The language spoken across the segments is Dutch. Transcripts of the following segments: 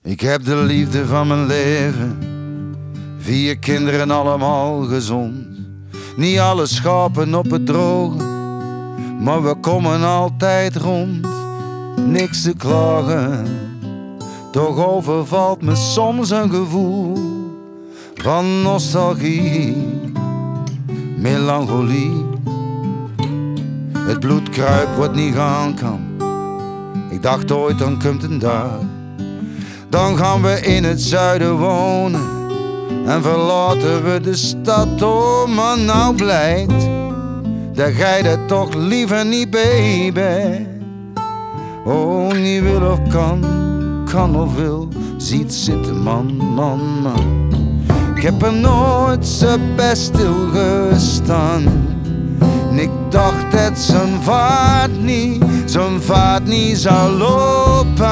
Ik heb de liefde van mijn leven, 4 kinderen allemaal gezond. Niet alle schapen op het droge, maar we komen altijd rond. Niks te klagen, toch overvalt me soms een gevoel van nostalgie, melancholie. Het bloed kruipt wat niet gaan kan. Ik dacht ooit, dan komt een dag, dan gaan we in het zuiden wonen en verlaten we de stad. Oh, maar nou blijkt dat jij dat toch liever niet, baby. Oh, niet wil of kan of wil, ziet zitten, man, man, man. Ik heb er nooit zo best stilgestaan. En ik dacht dat zijn vaart niet zou lopen.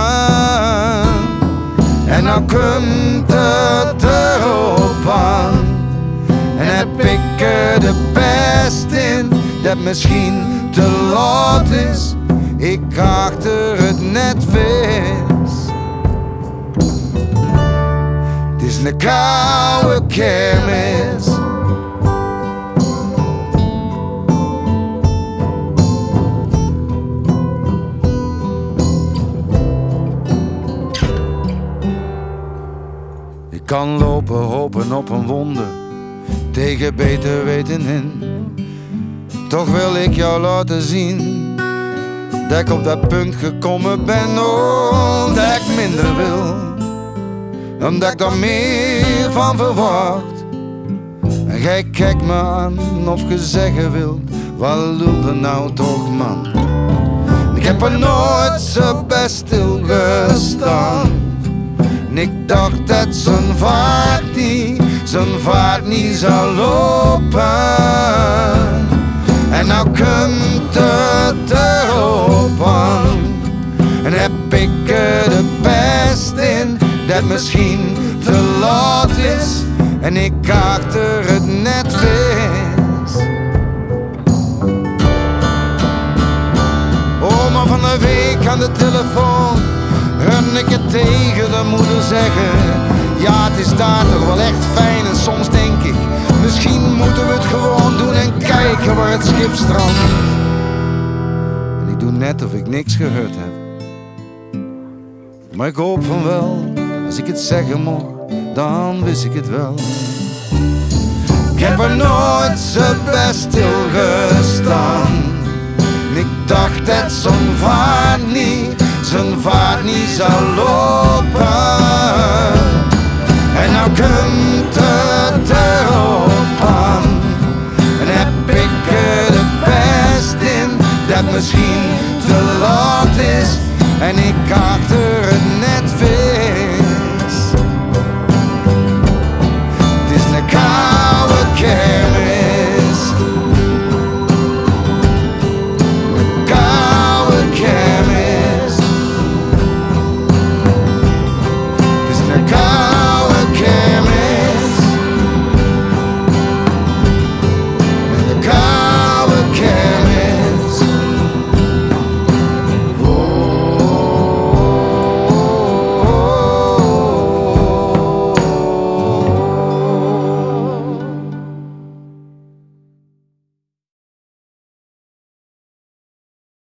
En nou komt het erop aan. En heb ik er de pest in, dat misschien te laat is. Ik achter het net vis. Het is een koude kermis. Ik kan lopen, hopen op een wonder, tegen beter weten in. Toch wil ik jou laten zien dat ik op dat punt gekomen ben. Oh, dat ik minder wil, omdat ik daar meer van verwacht. En jij kijkt me aan of je zeggen wilt, wat lulde nou toch, man. Ik heb er nooit zo best stilgestaan. En ik dacht dat zijn vaart niet zou lopen. En nou komt het erop aan. En heb ik er de pest in, dat misschien te laat is. En ik achter het net vis. Oh, maar van de week aan de telefoon run ik het tegen de moeder zeggen. Ja, het is daar toch wel echt fijn. En soms denk ik, misschien moeten we het gewoon doen en kijken waar het schip strandt. En ik doe net of ik niks gehoord heb. Maar ik hoop van wel, als ik het zeggen mocht, dan wist ik het wel. Ik heb er nooit zo best stilgestaan. En ik dacht dat zijn vaart niet zou lopen. En nou komt het erop aan. En heb ik er de pest in, dat misschien te laat is. En ik achter